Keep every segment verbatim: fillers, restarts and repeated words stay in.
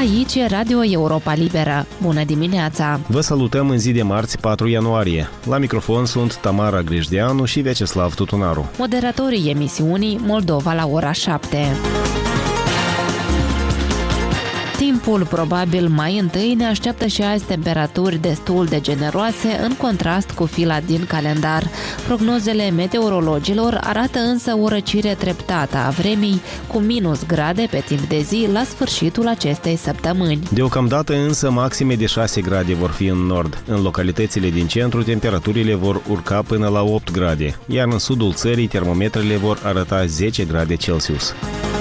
Aici e Radio Europa Liberă. Bună dimineața! Vă salutăm în zi de marți, patru ianuarie. La microfon sunt Tamara Grejdeanu și Vyacheslav Tutunaru. Moderatorii emisiunii Moldova la ora șapte. Timpul probabil mai întâi ne așteaptă și azi temperaturi destul de generoase în contrast cu fila din calendar. Prognozele meteorologilor arată însă o răcire treptată a vremii cu minus grade pe timp de zi la sfârșitul acestei săptămâni. Deocamdată însă maxime de șase grade vor fi în nord. În localitățile din centru temperaturile vor urca până la opt grade, iar în sudul țării termometrele vor arăta zece grade Celsius.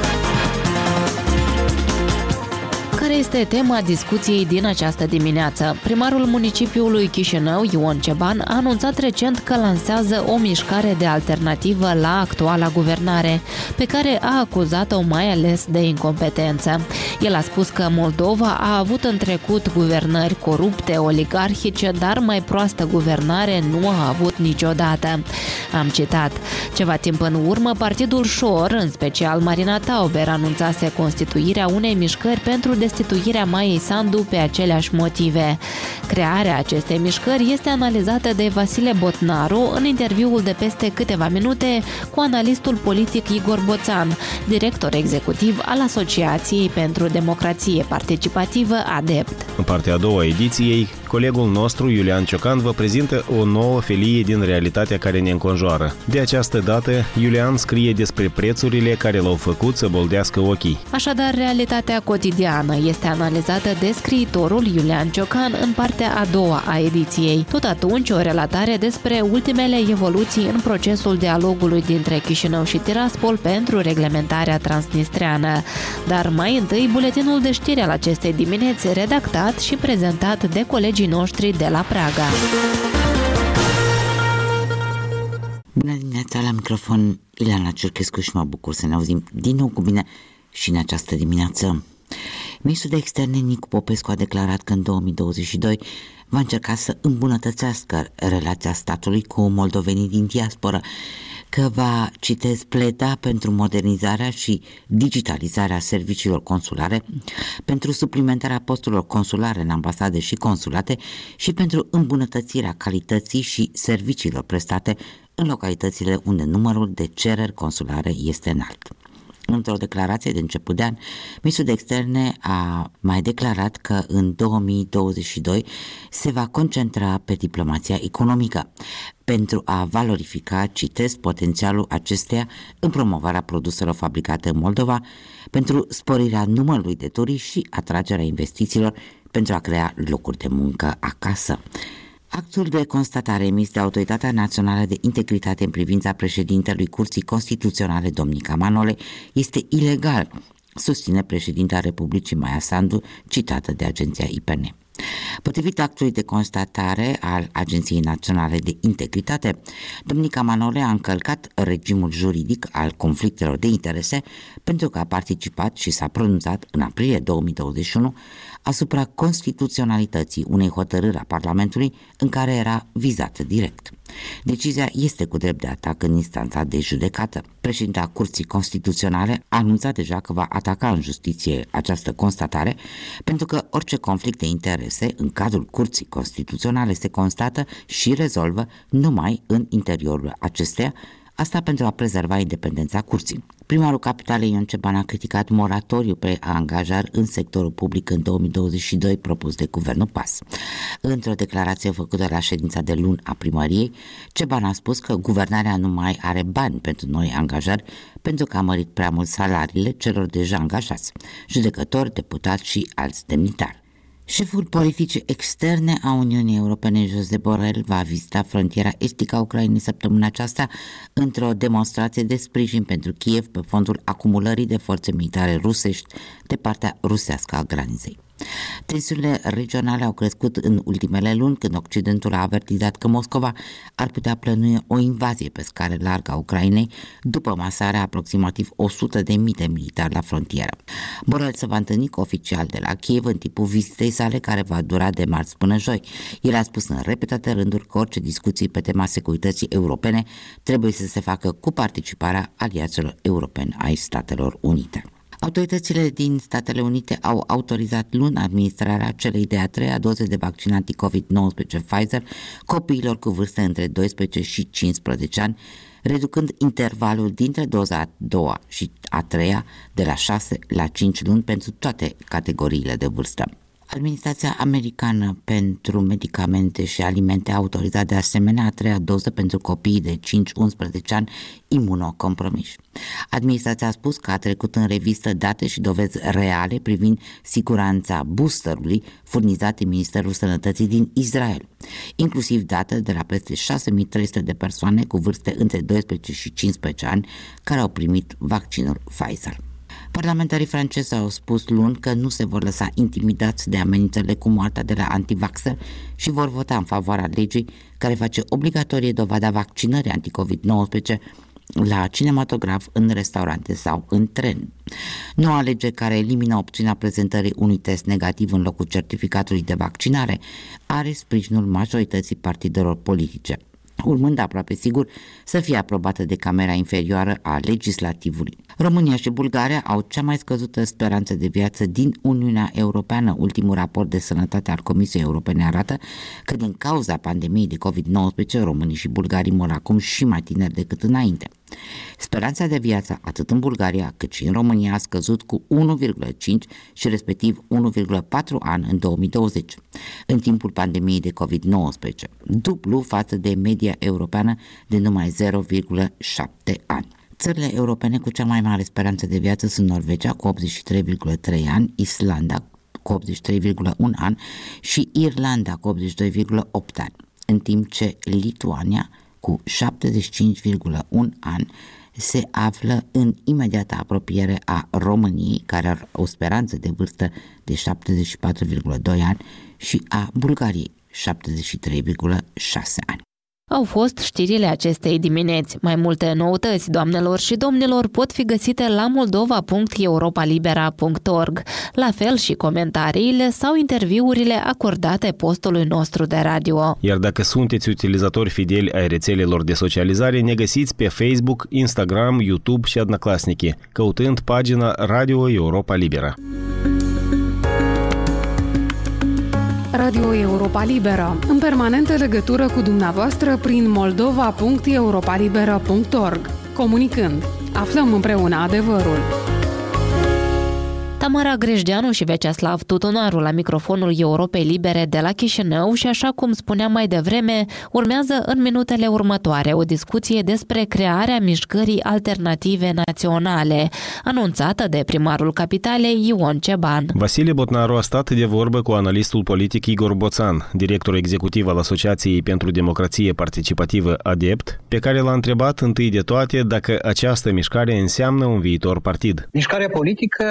Care este tema discuției din această dimineață? Primarul municipiului Chișinău, Ion Ceban, a anunțat recent că lansează o mișcare de alternativă la actuala guvernare, pe care a acuzat-o mai ales de incompetență. El a spus că Moldova a avut în trecut guvernări corupte, oligarhice, dar mai proastă guvernare nu a avut niciodată. Am citat. Ceva timp în urmă, partidul Șor, în special Marina Tauber, anunțase constituirea unei mișcări pentru destituirea Maiei Sandu pe aceleași motive. Crearea acestei mișcări este analizată de Vasile Botnaru în interviul de peste câteva minute cu analistul politic Igor Boțan, director executiv al Asociației pentru Democrație Participativă ADEPT. În partea a doua a ediției, colegul nostru Iulian Ciocan vă prezintă o nouă felie din realitatea care ne înconjoară. De această dată, Iulian scrie despre prețurile care l-au făcut să boldească ochii. Așadar, realitatea cotidiană este analizată de scriitorul Iulian Ciocan în partea a doua a ediției. Tot atunci, o relatare despre ultimele evoluții în procesul dialogului dintre Chișinău și Tiraspol pentru reglementarea transnistreană. Dar mai întâi, buletinul de știri al acestei dimineți, redactat și prezentat de colegii noștri de la Praga. Bună dimineața, la microfon Ileana Ciurchescu și mă bucur să ne auzim din nou cu bine și în această dimineață. Ministrul de Externe Nicu Popescu a declarat că în două mii douăzeci și doi va încerca să îmbunătățească relația statului cu moldovenii din diasporă, că va, citez, pleda pentru modernizarea și digitalizarea serviciilor consulare, pentru suplimentarea posturilor consulare în ambasade și consulate și pentru îmbunătățirea calității și serviciilor prestate în localitățile unde numărul de cereri consulare este înalt. Într-o declarație de început de an, ministrul de Externe a mai declarat că în două mii douăzeci și doi se va concentra pe diplomația economică pentru a valorifica, citesc, potențialul acesteia în promovarea produselor fabricate în Moldova, pentru sporirea numărului de turiști și atragerea investițiilor pentru a crea locuri de muncă acasă. Actul de constatare emis de Autoritatea Națională de Integritate în privința președintelui Curții Constituționale, Domnica Manole, este ilegal, susține președinta Republicii Maia Sandu, citată de agenția I P N. Potrivit actului de constatare al Agenției Naționale de Integritate, Domnica Manole a încălcat regimul juridic al conflictelor de interese pentru că a participat și s-a pronunțat în aprilie două mii douăzeci și unu asupra constituționalității unei hotărâri a Parlamentului în care era vizată direct. Decizia este cu drept de atac în instanța de judecată. Președinta Curții Constituționale a anunțat deja că va ataca în justiție această constatare, pentru că orice conflict de interese în cadrul Curții Constituționale se constată și rezolvă numai în interiorul acesteia, asta pentru a prezerva independența curții. Primarul Capitalei Ion Ceban a criticat moratoriu pe angajări în sectorul public în două mii douăzeci și doi propus de guvernul P A S. Într-o declarație făcută la ședința de luni a primăriei, Ceban a spus că guvernarea nu mai are bani pentru noi angajări pentru că a mărit prea mult salariile celor deja angajați, judecători, deputați și alți demnitari. Șeful politicii externe a Uniunii Europene, Josep Borrell, va vizita frontiera estică a Ucrainei săptămâna aceasta într-o demonstrație de sprijin pentru Kiev pe fondul acumulării de forțe militare rusești de partea rusească a graniței. Tensiunile regionale au crescut în ultimele luni, când Occidentul a avertizat că Moscova ar putea plănui o invazie pe scară largă a Ucrainei după masarea aproximativ o sută de mii de militari la frontieră. Borrell se va întâlni cu oficiali de la Kiev în timpul vizitei sale, care va dura de marți până joi. El a spus în repetate rânduri că orice discuții pe tema securității europene trebuie să se facă cu participarea aliaților europeni ai Statelor Unite. Autoritățile din Statele Unite au autorizat luni administrarea celei de-a treia doze de vaccin anti-covid nouăsprezece Pfizer copiilor cu vârste între doisprezece și cincisprezece ani, reducând intervalul dintre doza a doua și a treia de la șase la cinci luni pentru toate categoriile de vârstă. Administrația Americană pentru Medicamente și Alimente a autorizat de asemenea a treia doză pentru copiii de cinci unsprezece ani imunocompromiși. Administrația a spus că a trecut în revistă date și dovezi reale privind siguranța boosterului furnizate Ministerul Sănătății din Israel, inclusiv date de la peste șase mii trei sute de persoane cu vârste între doisprezece și cincisprezece ani care au primit vaccinul Pfizer. Parlamentarii francezi au spus luni că nu se vor lăsa intimidați de amenințările cu moartea de la antivaxxer și vor vota în favoarea legii care face obligatorie dovada vaccinării anti-covid nouăsprezece la cinematograf, în restaurante sau în tren. Noua lege care elimină opțiunea prezentării unui test negativ în locul certificatului de vaccinare are sprijinul majorității partidelor politice, urmând aproape sigur să fie aprobată de Camera Inferioară a Legislativului. România și Bulgaria au cea mai scăzută speranță de viață din Uniunea Europeană. Ultimul raport de sănătate al Comisiei Europene arată că din cauza pandemiei de covid nouăsprezece, românii și bulgarii mor acum și mai tineri decât înainte. Speranța de viață atât în Bulgaria cât și în România a scăzut cu unu virgulă cinci și respectiv unu virgulă patru ani în două mii douăzeci, în timpul pandemiei de covid nouăsprezece, dublu față de media europeană de numai zero virgulă șapte ani. Țările europene cu cea mai mare speranță de viață sunt Norvegia cu optzeci și trei virgulă trei ani, Islanda cu optzeci și trei virgulă unu ani și Irlanda cu optzeci și doi virgulă opt ani, în timp ce Lituania cu șaptezeci și cinci virgulă unu ani se află în imediată apropiere a României, care are o speranță de vârstă de șaptezeci și patru virgulă doi ani, și a Bulgariei, șaptezeci și trei virgulă șase ani. Au fost știrile acestei dimineți. Mai multe noutăți, doamnelor și domnilor, pot fi găsite la moldova punct europa libera punct org, la fel și comentariile sau interviurile acordate postului nostru de radio. Iar dacă sunteți utilizatori fideli ai rețelelor de socializare, ne găsiți pe Facebook, Instagram, YouTube și Odnoklassniki, căutând pagina Radio Europa Libera. Radio Europa Liberă, în permanentă legătură cu dumneavoastră prin moldova punct europa libera punct org. Comunicând, aflăm împreună adevărul. Tamara Grejdeanu și Veceslav Tutunaru la microfonul Europei Libere de la Chișinău și, așa cum spuneam mai devreme, urmează în minutele următoare o discuție despre crearea mișcării alternative naționale, anunțată de primarul capitalei Ion Ceban. Vasile Botnaru a stat de vorbă cu analistul politic Igor Boțan, director executiv al Asociației pentru Democrație Participativă ADEPT, pe care l-a întrebat întâi de toate dacă această mișcare înseamnă un viitor partid. Mișcarea politică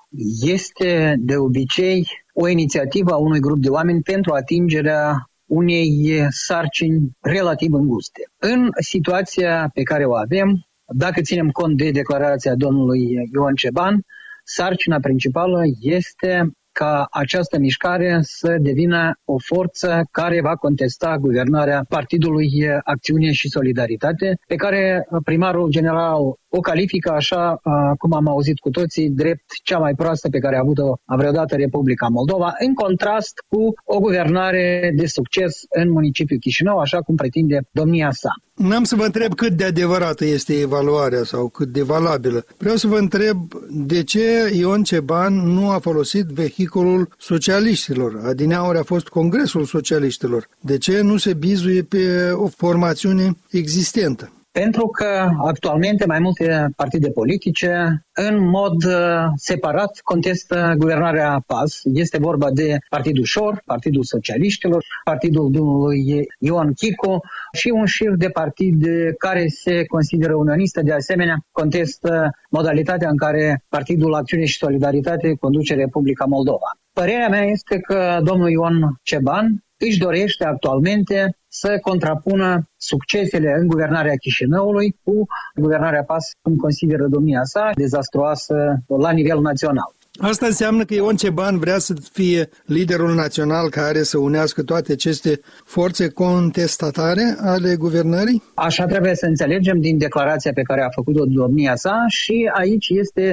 este de obicei o inițiativă a unui grup de oameni pentru atingerea unei sarcini relativ înguste. În situația pe care o avem, dacă ținem cont de declarația domnului Ion Ceban, sarcina principală este ca această mișcare să devină o forță care va contesta guvernarea Partidului Acțiune și Solidaritate, pe care primarul general o califică așa, cum am auzit cu toții, drept cea mai proastă pe care a avut-o vreodată Republica Moldova, în contrast cu o guvernare de succes în municipiul Chișinău, așa cum pretinde domnia sa. N-am să vă întreb cât de adevărată este evaluarea sau cât de valabilă. Vreau să vă întreb de ce Ion Ceban nu a folosit vehiculul socialiștilor. Adineauri a fost Congresul Socialiștilor. De ce nu se bizuie pe o formațiune existentă? Pentru că actualmente mai multe partide politice în mod separat contestă guvernarea P A S. Este vorba de Partidul Șor, Partidul Socialiștilor, Partidul domnului Ion Chicu și un șir de partide care se consideră unioniste. De asemenea, contestă modalitatea în care Partidul Acțiune și Solidaritate conduce Republica Moldova. Părerea mea este că domnul Ion Ceban își dorește actualmente să contrapună succesele în guvernarea Chișinăului cu guvernarea P A S, cum consideră domnia sa, dezastruoasă la nivel național. Asta înseamnă că Ion Ceban vrea să fie liderul național care să unească toate aceste forțe contestatare ale guvernării? Așa trebuie să înțelegem din declarația pe care a făcut-o domnia sa și aici este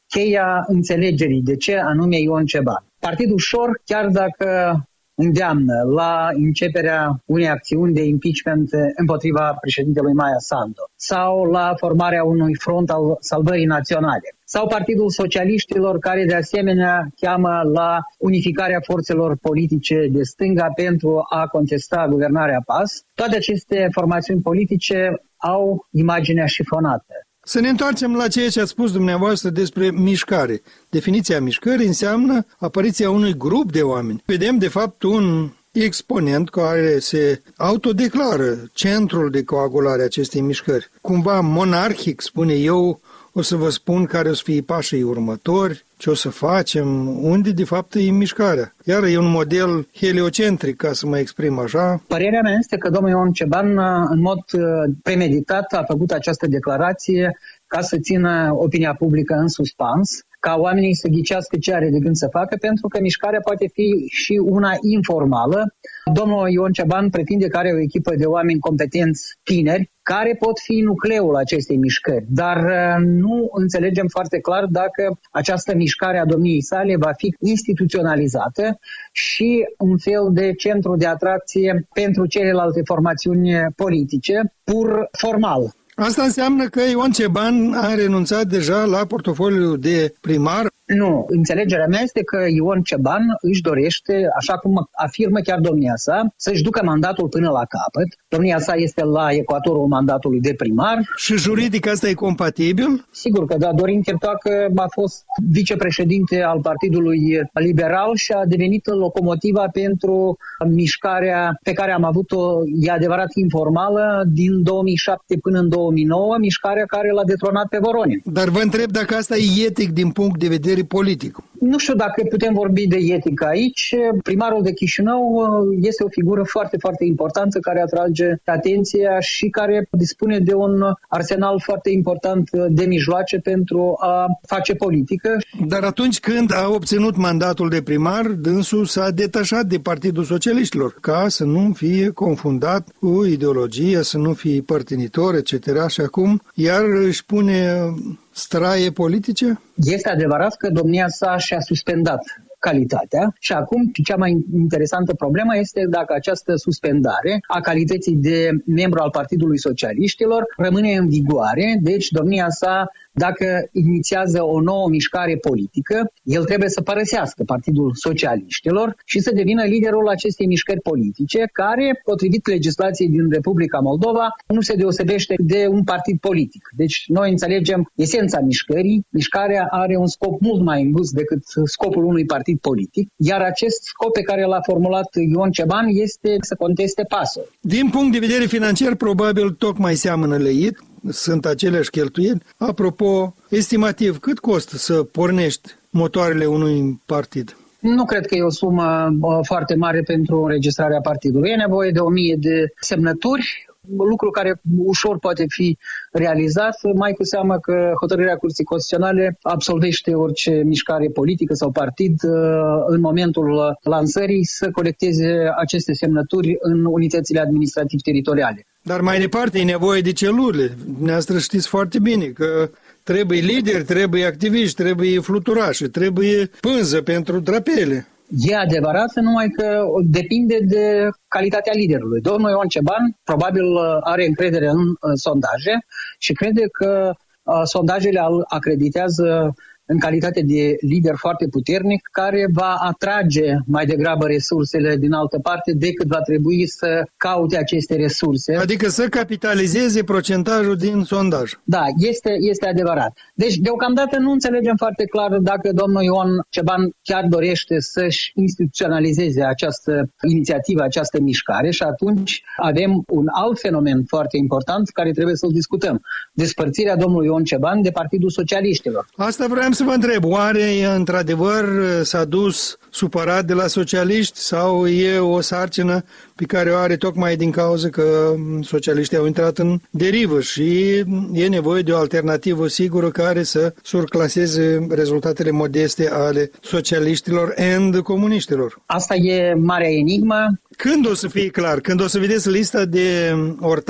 cheia înțelegerii de ce anume Ion Ceban. Partidul Șor, chiar dacă îndeamnă la începerea unei acțiuni de impeachment împotriva președintelui Maia Sandu sau la formarea unui front al salvării naționale, sau Partidul Socialiștilor, care de asemenea cheamă la unificarea forțelor politice de stânga pentru a contesta guvernarea P A S, toate aceste formațiuni politice au imaginea șifonată. Să ne întoarcem la ceea ce ați spus dumneavoastră despre mișcare. Definiția mișcării înseamnă apariția unui grup de oameni. Vedem, de fapt, un exponent care se autodeclară centrul de coagulare a acestei mișcări. Cumva monarhic, spune eu, o să vă spun care o să fie pașii următori, ce o să facem, unde de fapt e mișcarea. Iar e un model heliocentric, ca să mă exprim așa. Părerea mea este că domnul Ion Ceban, în mod premeditat, a făcut această declarație ca să țină opinia publică în suspans, ca oamenii să ghicească ce are de gând să facă, pentru că mișcarea poate fi și una informală. Domnul Ion Ceban pretinde că are o echipă de oameni competenți tineri, care pot fi nucleul acestei mișcări, dar nu înțelegem foarte clar dacă această mișcare a domniei sale va fi instituționalizată și un fel de centru de atracție pentru celelalte formațiuni politice, pur formal. Asta înseamnă că Ion Ceban a renunțat deja la portofoliul de primar? Nu. Înțelegerea mea este că Ion Ceban își dorește, așa cum afirmă chiar domnia sa, să-și ducă mandatul până la capăt. Domnia sa este la ecuatorul mandatului de primar. Și juridic asta e compatibil? Sigur că da. Dorin Chirtoacă a fost vicepreședinte al Partidului Liberal și a devenit locomotiva pentru mișcarea pe care am avut-o, e adevărat, informală, din două mii șapte până în două mii nouă, mișcarea care l-a detronat pe Voronin. Dar vă întreb dacă asta e etic din punct de vedere politic. Nu știu dacă putem vorbi de etică aici. Primarul de Chișinău este o figură foarte, foarte importantă care atrage atenția și care dispune de un arsenal foarte important de mijloace pentru a face politică. Dar atunci când a obținut mandatul de primar, dânsul s-a detașat de Partidul Socialiștilor, ca să nu fie confundat cu ideologia, să nu fie părtinitor, et cetera. Și acum iar își pune straie politice? Este adevărat că domnia sa și-a suspendat calitatea și acum cea mai interesantă problemă este dacă această suspendare a calității de membru al Partidului Socialiștilor rămâne în vigoare, deci domnia sa, dacă inițiază o nouă mișcare politică, el trebuie să părăsească Partidul Socialiștilor și să devină liderul acestei mișcări politice, care, potrivit legislației din Republica Moldova, nu se deosebește de un partid politic. Deci noi înțelegem esența mișcării. Mișcarea are un scop mult mai îngust decât scopul unui partid politic, iar acest scop pe care l-a formulat Ion Ceban este să conteste P A S-ul. Din punct de vedere financiar, probabil tocmai seamănă leit, sunt aceleași cheltuieli. Apropo, estimativ, cât costă să pornești motoarele unui partid? Nu cred că e o sumă foarte mare pentru înregistrarea partidului. E nevoie de o mie de semnături, lucru care ușor poate fi realizat, mai cu seamă că hotărârea Curții Constituționale absolvește orice mișcare politică sau partid în momentul lansării să colecteze aceste semnături în unitățile administrativ-teritoriale. Dar mai departe e nevoie de celule. Dumneavoastră știți foarte bine că trebuie lideri, trebuie activiști, trebuie fluturași, trebuie pânză pentru drapele. E adevărat, numai că depinde de calitatea liderului. Domnul Ion Ceban probabil are încredere în sondaje și crede că sondajele îl acreditează în calitate de lider foarte puternic, care va atrage mai degrabă resursele din altă parte decât va trebui să caute aceste resurse. Adică să capitalizeze procentajul din sondaj. Da, este, este adevărat. Deci, deocamdată nu înțelegem foarte clar dacă domnul Ion Ceban chiar dorește să-și instituționalizeze această inițiativă, această mișcare și atunci avem un alt fenomen foarte important care trebuie să-l discutăm. Despărțirea domnului Ion Ceban de Partidul Socialiștilor. Asta vreau să vă întreb, oare într-adevăr s-a dus supărat de la socialiști sau e o sarcină pe care o are tocmai din cauza că socialiștii au intrat în derivă și e nevoie de o alternativă sigură care să surclaseze rezultatele modeste ale socialiștilor and comuniștilor? Asta e marea enigmă. Când o să fie clar? Când o să vedeți lista de ortaci?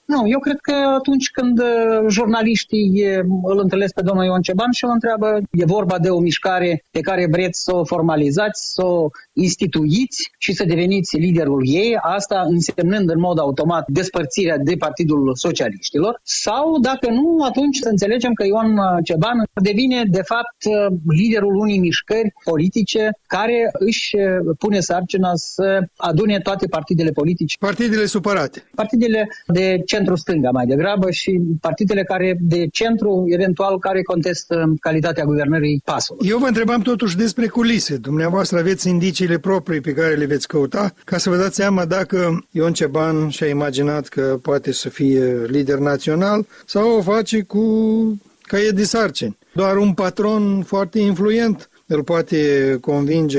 Nu, eu cred că atunci când jurnaliștii îl întâlnesc pe domnul Ion Ceban și îl întreabă, e vorba de o mișcare pe care vreți să o formalizați, să o instituiți și să deveniți liderul ei, asta însemnând în mod automat despărțirea de Partidul Socialiștilor, sau dacă nu, atunci să înțelegem că Ion Ceban devine de fapt liderul unei mișcări politice care își pune sarcina să adune toate partidele politice. Partidele supărate. Partidele de centru-stânga mai degrabă și partidele care de centru, eventual, care contestă calitatea guvernării P A S-ului. Eu vă întrebam totuși despre culise. Dumneavoastră aveți indiciile proprii pe care le veți căuta ca să vă dați seama dacă Ion Ceban și-a imaginat că poate să fie lider național sau o face cu caiet de sarcini. Doar un patron foarte influent îl poate convinge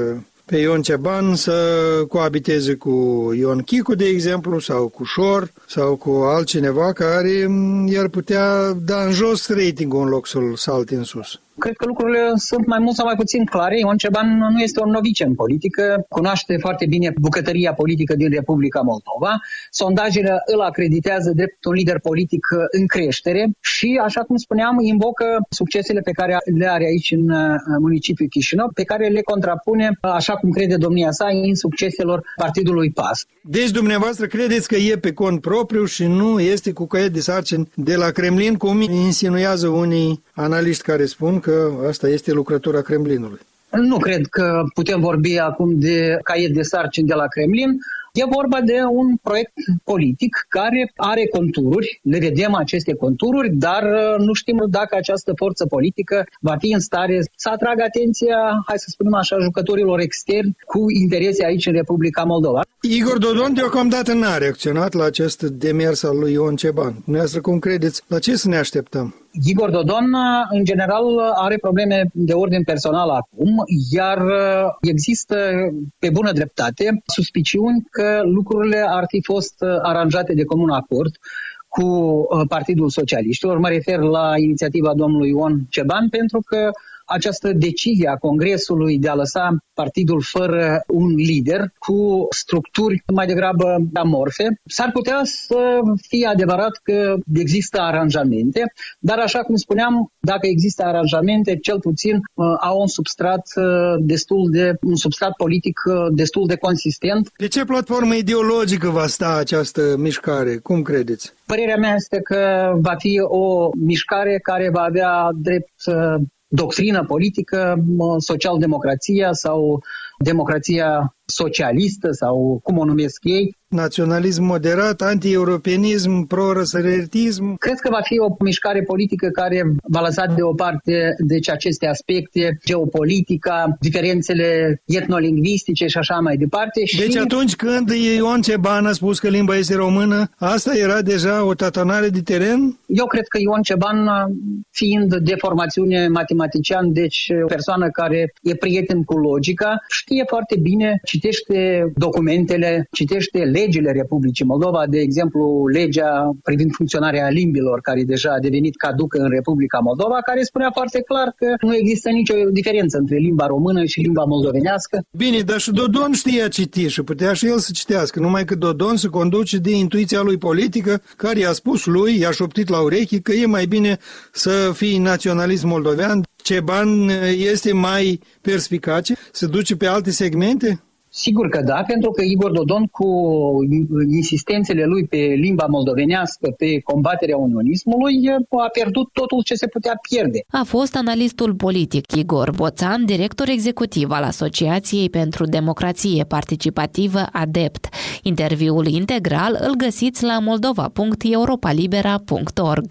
pe Ion Ceban să coabiteze cu Ion Chicu, de exemplu, sau cu Șor, sau cu altcineva care i-ar putea da în jos ratingul în loc să-l salte în sus. Cred că lucrurile sunt mai mult sau mai puțin clare. Ion Ceban nu este un novice în politică, cunoaște foarte bine bucătăria politică din Republica Moldova. Sondajele îl acreditează drept un lider politic în creștere și, așa cum spuneam, invocă succesele pe care le are aici în municipiul Chișinău, pe care le contrapune, așa cum crede domnia sa, în succeselor partidului P A S. Deci dumneavoastră credeți că e pe cont propriu și nu este cu caiet de sarcini de la Kremlin, cum insinuează unii analiști care spun că asta este lucrătura Kremlinului. Nu cred că putem vorbi acum de caiet de sarcini de la Kremlin. E vorba de un proiect politic care are contururi, le vedem aceste contururi, dar nu știm dacă această forță politică va fi în stare să atragă atenția, hai să spunem așa, jucătorilor externi cu interese aici în Republica Moldova. Igor Dodon deocamdată n-a reacționat la acest demers al lui Ion Ceban. Dumneavoastră cum credeți? La ce să ne așteptăm? Igor Dodon, în general, are probleme de ordin personal acum, iar există, pe bună dreptate, suspiciuni că lucrurile ar fi fost aranjate de comun acord cu Partidul Socialiștilor. Mă refer la inițiativa domnului Ion Ceban, pentru că această decizie a Congresului de a lăsa partidul fără un lider, cu structuri mai degrabă amorfe, s-ar putea să fie adevărat că există aranjamente, dar așa cum spuneam, dacă există aranjamente, cel puțin au un substrat destul de, un substrat politic destul de consistent. De ce platformă ideologică va sta această mișcare? Cum credeți? Părerea mea este că va fi o mișcare care va avea drept doctrină politică, social-democrația sau democrația socialistă sau cum o numesc ei. Naționalism moderat, anti-europenism, pro-răsărătism. Cred că va fi o mișcare politică care va lăsa deoparte deci aceste aspecte, geopolitica, diferențele etnolingvistice și așa mai departe. Deci și... atunci când Ion Ceban a spus că limba este română, asta era deja o tatanare de teren? Eu cred că Ion Ceban, fiind de formațiune matematician, deci o persoană care e prieten cu logica, știe foarte bine, citește documentele, citește legile Republicii Moldova, de exemplu legea privind funcționarea limbilor, care deja a devenit caducă în Republica Moldova, care spunea foarte clar că nu există nicio diferență între limba română și limba moldovenească. Bine, dar și Dodon știa citi și putea și el să citească, numai că Dodon se conduce de intuiția lui politică, care i-a spus lui, i-a șoptit la urechi că e mai bine să fii naționalist moldovean. Ceban este mai perspicace, se duce pe alte segmente? Sigur că da, pentru că Igor Dodon, cu insistențele lui pe limba moldovenească, pe combaterea unionismului, a pierdut totul ce se putea pierde. A fost analistul politic Igor Boțan, director executiv al Asociației pentru Democrație Participativă ADEPT. Interviul integral îl găsiți la moldova punct europalibera punct org.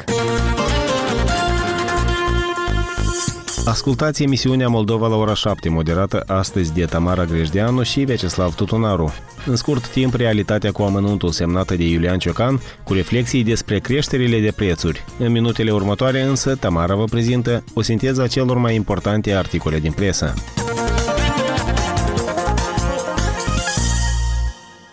Ascultați emisiunea Moldova la ora șapte, moderată astăzi de Tamara Grejdeanu și Vyacheslav Tutunaru. În scurt timp, realitatea cu amănuntul semnată de Iulian Ciocan, cu reflexii despre creșterile de prețuri. În minutele următoare însă, Tamara vă prezintă o sinteză a celor mai importante articole din presă.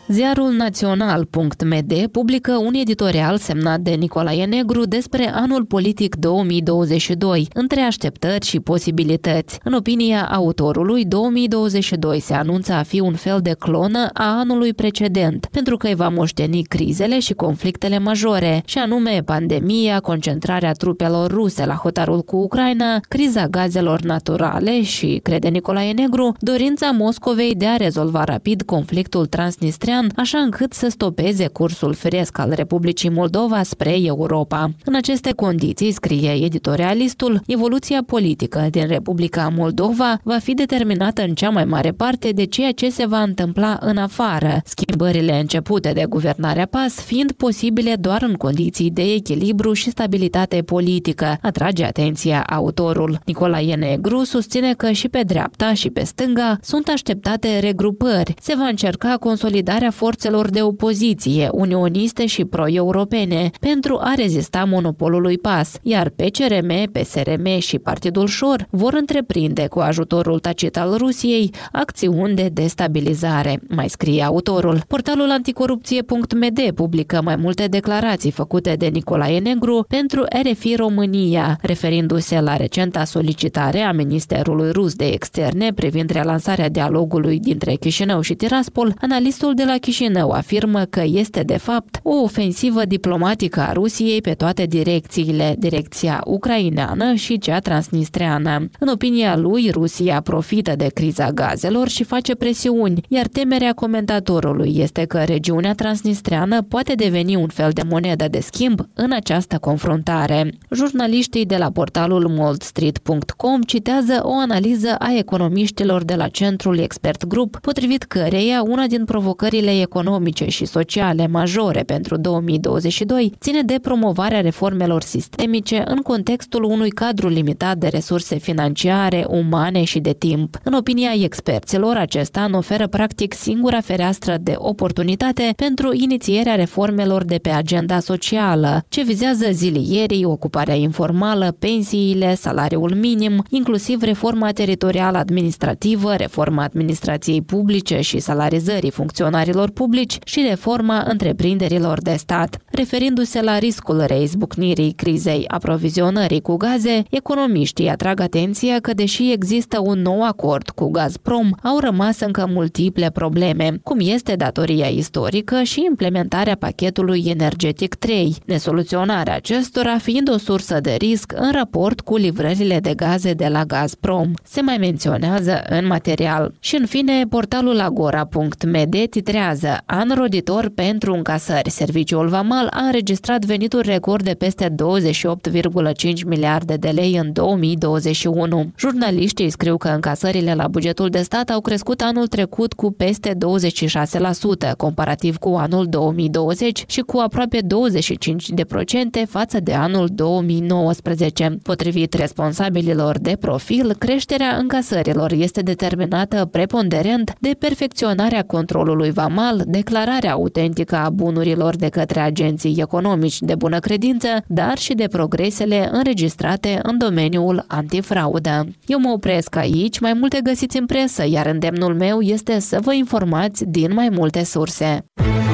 Ziarul național punct m d publică un editorial semnat de Nicolae Negru despre anul politic două mii douăzeci și doi, între așteptări și posibilități. În opinia autorului, două mii douăzeci și doi se anunță a fi un fel de clonă a anului precedent, pentru că îi va moșteni crizele și conflictele majore, și anume pandemia, concentrarea trupelor ruse la hotarul cu Ucraina, criza gazelor naturale și, crede Nicolae Negru, dorința Moscovei de a rezolva rapid conflictul transnistrian, așa încât să stopeze cursul firesc al Republicii Moldova spre Europa. În aceste condiții, scrie editorialistul, evoluția politică din Republica Moldova va fi determinată în cea mai mare parte de ceea ce se va întâmpla în afară, schimbările începute de guvernarea P A S fiind posibile doar în condiții de echilibru și stabilitate politică, atrage atenția autorul. Nicolae Negru susține că și pe dreapta și pe stânga sunt așteptate regrupări. Se va încerca consolidarea forțelor de opoziție, unioniste și pro-europene, pentru a rezista monopolului P A S, iar P C R M, P S R M și Partidul Șor vor întreprinde cu ajutorul tacit al Rusiei acțiuni de destabilizare, mai scrie autorul. Portalul anticorupție punct m d publică mai multe declarații făcute de Nicolae Negru pentru R F I România, referindu-se la recenta solicitare a Ministerului Rus de Externe privind relansarea dialogului dintre Chișinău și Tiraspol. Analistul de la Chișinău afirmă că este de fapt o ofensivă diplomatică a Rusiei pe toate direcțiile, direcția ucraineană și cea transnistreană. În opinia lui, Rusia profită de criza gazelor și face presiuni, iar temerea comentatorului este că regiunea transnistreană poate deveni un fel de monedă de schimb în această confruntare. Jurnaliștii de la portalul moldstreet punct com citează o analiză a economiștilor de la Centrul Expert Group, potrivit căreia una din provocările economice și sociale majore pentru două mii douăzeci și doi ține de promovarea reformelor sistemice în contextul unui cadru limitat de resurse financiare, umane și de timp. În opinia experților, acesta nu oferă practic singura fereastră de oportunitate pentru inițierea reformelor de pe agenda socială, ce vizează zilierii, ocuparea informală, pensiile, salariul minim, inclusiv reforma teritorială administrativă, reforma administrației publice și salarizării funcționarilor publici și reforma întreprinderilor de stat. Referindu-se la riscul reizbucnirii crizei aprovizionării cu gaze, economiștii atrag atenția că deși există un nou acord cu Gazprom, au rămas încă multiple probleme, cum este datoria istorică și implementarea pachetului energetic trei, nesoluționarea acestora fiind o sursă de risc în raport cu livrările de gaze de la Gazprom. Se mai menționează în material. Și în fine, portalul agora punct m d titrează: an roditor pentru încasări. Serviciul vamal a înregistrat venituri record de peste douăzeci și opt virgulă cinci miliarde de lei în două mii douăzeci și unu. Jurnaliștii scriu că încasările la bugetul de stat au crescut anul trecut cu peste douăzeci și șase la sută, comparativ cu anul două mii douăzeci și cu aproape douăzeci și cinci la sută față de anul două mii nouăsprezece. Potrivit responsabililor de profil, creșterea încasărilor este determinată preponderent de perfecționarea controlului vamal, declararea autentică a bunurilor de către agenții economici de bună credință, dar și de progresele înregistrate în domeniul antifraudă. Eu mă opresc aici, mai multe găsiți în presă, iar îndemnul meu este să vă informați din mai multe surse.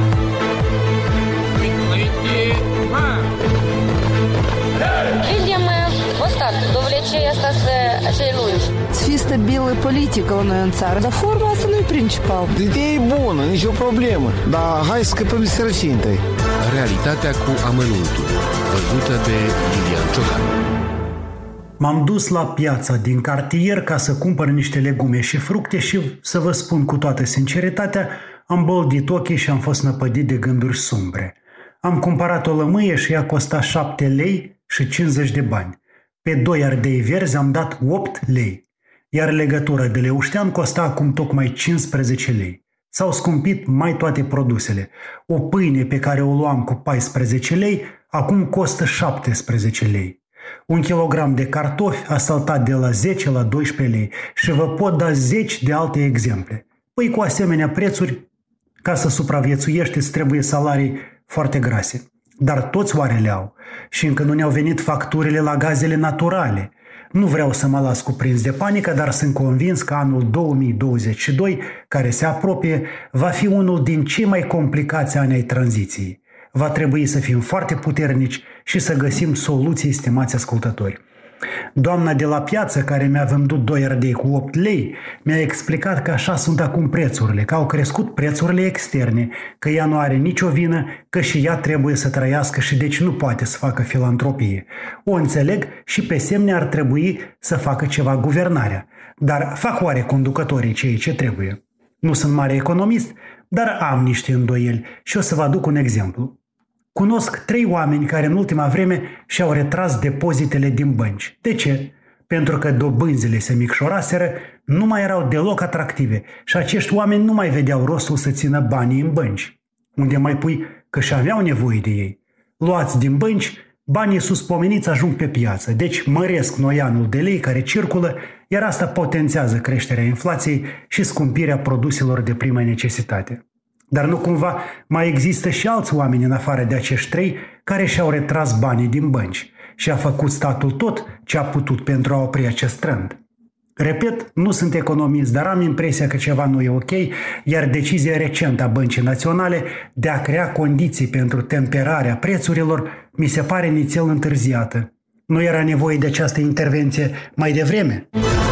Să fie stabilă politică la noi în țară, dar forma asta nu e principal. Ideea e bună, nicio problemă, dar hai să scăpăm de sărăcie întâi. Realitatea cu amănuntul, văzută de Iulian Ciocan. M-am dus la piața din cartier ca să cumpăr niște legume și fructe și, să vă spun cu toată sinceritatea, am boldit ochii și am fost năpădit de gânduri sumbre. Am cumpărat o lămâie și ea costa șapte lei și cincizeci de bani. Pe doi ardei verzi am dat opt lei, iar legătura de leuștean costa acum tocmai cincisprezece lei. S-au scumpit mai toate produsele. O pâine pe care o luam cu paisprezece lei, acum costă șaptesprezece lei. Un kilogram de cartofi a saltat de la zece la doisprezece lei și vă pot da zeci de alte exemple. Păi cu asemenea prețuri, ca să supraviețuiești, îți trebuie salarii foarte grase. Dar toți oare le au. Și încă nu ne-au venit facturile la gazele naturale. Nu vreau să mă las cuprins de panică, dar sunt convins că anul două mii douăzeci și doi, care se apropie, va fi unul din cei mai complicați ani ai tranziției. Va trebui să fim foarte puternici și să găsim soluții, stimați ascultători. Doamna de la piață care mi-a vândut doi ardei cu opt lei mi-a explicat că așa sunt acum prețurile, că au crescut prețurile externe, că ea nu are nicio vină, că și ea trebuie să trăiască și deci nu poate să facă filantropie. O înțeleg și pe semne ar trebui să facă ceva guvernarea. Dar fac oare conducătorii ceea ce trebuie? Nu sunt mare economist, dar am niște îndoieli și o să vă aduc un exemplu. Cunosc trei oameni care în ultima vreme și-au retras depozitele din bănci. De ce? Pentru că dobânzile se micșoraseră, nu mai erau deloc atractive și acești oameni nu mai vedeau rostul să țină banii în bănci. Unde mai pui că și aveau nevoie de ei. Luați din bănci, banii suspomeniți ajung pe piață, deci măresc noianul de lei care circulă, iar asta potențează creșterea inflației și scumpirea produselor de primă necesitate. Dar nu cumva mai există și alți oameni în afară de acești trei care și-au retras banii din bănci și a făcut statul tot ce a putut pentru a opri acest trend. Repet, nu sunt economist, dar am impresia că ceva nu e ok, iar decizia recentă a Băncii Naționale de a crea condiții pentru temperarea prețurilor mi se pare inițial întârziată. Nu era nevoie de această intervenție mai devreme?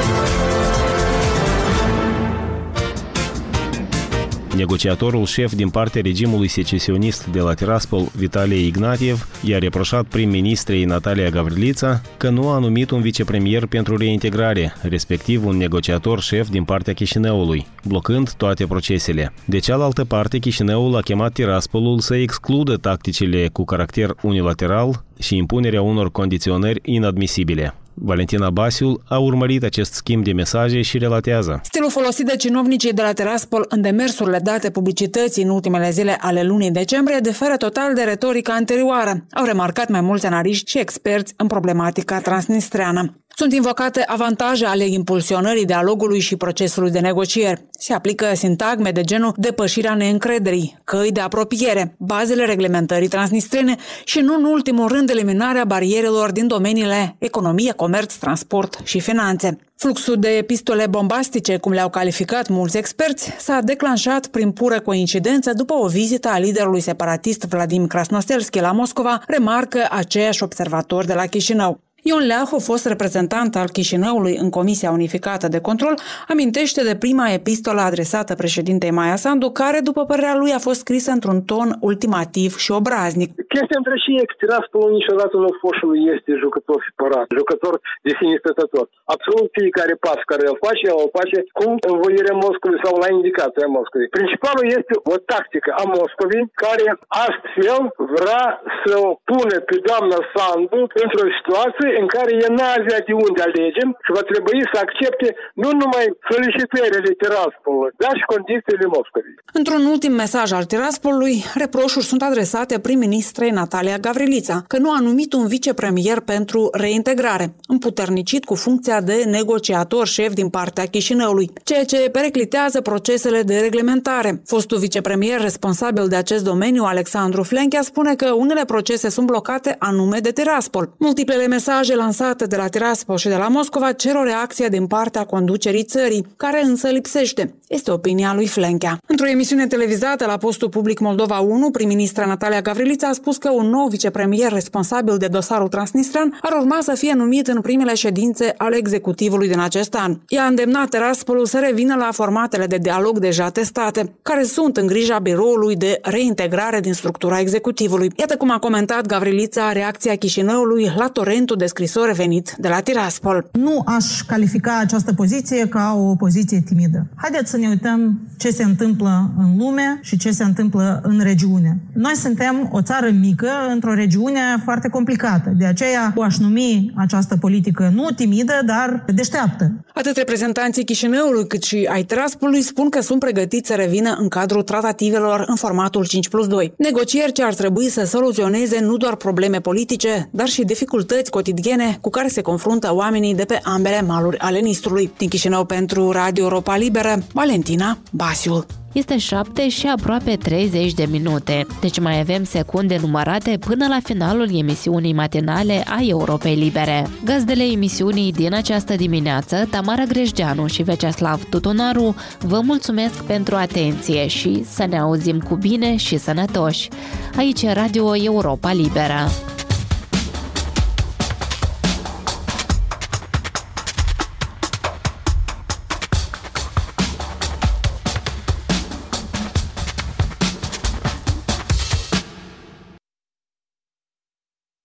Negociatorul șef din partea regimului secesionist de la Tiraspol, Vitalie Ignatiev, i-a reproșat prim-ministrei Natalia Gavrilița că nu a numit un vicepremier pentru reintegrare, respectiv un negociator șef din partea Chișinăului, blocând toate procesele. De cealaltă parte, Chișinăul a chemat Tiraspolul să excludă tacticile cu caracter unilateral și impunerea unor condiționări inadmisibile. Valentina Basiul a urmărit acest schimb de mesaje și relatează. Stilul folosit de cinovnicii de la Tiraspol în demersurile date publicității în ultimele zile ale lunii decembrie diferă total de retorica anterioară, au remarcat mai mulți analiști și experți în problematica transnistreană. Sunt invocate avantaje ale impulsionării dialogului și procesului de negocieri. Se aplică sintagme de genul depășirea neîncrederii, căi de apropiere, bazele reglementării transnistrene și, nu în ultimul rând, eliminarea barierelor din domeniile economie, comerț, transport și finanțe. Fluxul de epistole bombastice, cum le-au calificat mulți experți, s-a declanșat prin pură coincidență după o vizită a liderului separatist Vladimir Krasnoselski la Moscova, remarcă aceiași observatori de la Chișinău. Ion Leahu, fost reprezentant al Chișinăului în Comisia Unificată de Control, amintește de prima epistolă adresată președintei Maia Sandu, care, după părerea lui, a fost scrisă într-un ton ultimativ și obraznic. Chestia între și Tiraspolul niciodată nu a fost și nu este jucător separat, jucător de sine stătător. Absolut fiecare pas care îl face, îl face cu învoirea Moscovei sau la indicația Moscovei. Principalul este o tactică a Moscovei care astfel vrea să o pune pe doamna Sandu într-o situație în care e n-avea de unde alegem și va trebui să accepte nu numai solicitările Tiraspolului, dar și condițiile Moscovei. Într-un ultim mesaj al Tiraspolului, reproșuri sunt adresate prim-ministrei Natalia Gavrilița, că nu a numit un vicepremier pentru reintegrare, împuternicit cu funcția de negociator șef din partea Chișinăului, ceea ce periclitează procesele de reglementare. Fostul vicepremier responsabil de acest domeniu, Alexandru Flenchea, spune că unele procese sunt blocate anume de Tiraspol. Multiplele mesaje lansate de la Tiraspol și de la Moscova cer o reacție din partea conducerii țării, care însă lipsește. Este opinia lui Flenchea. Într-o emisiune televizată la postul public Moldova unu, prim-ministra Natalia Gavrilița a spus că un nou vicepremier responsabil de dosarul transnistran ar urma să fie numit în primele ședințe ale executivului din acest an. Ea a îndemnat Tiraspolul să revină la formatele de dialog deja testate, care sunt în grija biroului de reintegrare din structura executivului. Iată cum a comentat Gavrilița reacția Chișinăului la torentul de scrisori venit de la Tiraspol. Nu aș califica această poziție ca o poziție timidă. Haideți să ne uităm ce se întâmplă în lume și ce se întâmplă în regiune. Noi suntem o țară mică într-o regiune foarte complicată. De aceea aș numi această politică nu timidă, dar deșteaptă. Atât reprezentanții Chișinăului cât și ai Tiraspolului spun că sunt pregătiți să revină în cadrul tratativelor în formatul cinci plus doi. Negocieri ce ar trebui să soluționeze nu doar probleme politice, dar și dificultăți cotidiene cu care se confruntă oamenii de pe ambele maluri ale Nistrului. Din Chișinău pentru Radio Europa Liberă, Valentina Basiul. Este șapte și aproape treizeci de minute, deci mai avem secunde numărate până la finalul emisiunii matinale a Europei Libere. Gazdele emisiunii din această dimineață, Tamara Grejdeanu și Veceslav Tutunaru, vă mulțumesc pentru atenție și să ne auzim cu bine și sănătoși. Aici e Radio Europa Liberă.